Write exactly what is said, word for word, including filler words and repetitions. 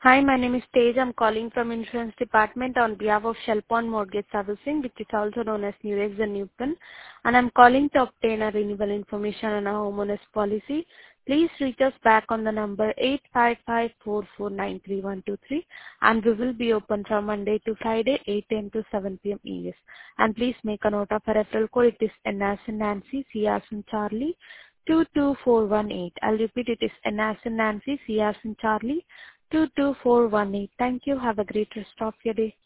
Hi, my name is Tej. I'm calling from Insurance Department on behalf of Shellpond Mortgage Servicing, which is also known as Nurex and Newton, and I'm calling to obtain a renewal information on our homeowners policy. Please reach us back on the number eight five five, four four nine, three one two three, and we will be open from Monday to Friday, eight a m to seven p m E S. And please make a note of our referral code. It is N as in Nancy, C as in Charlie, two two four one eight. I'll repeat, it is N as in Nancy, C as in Charlie, two two four one eight. Thank you. Have a great rest of your day.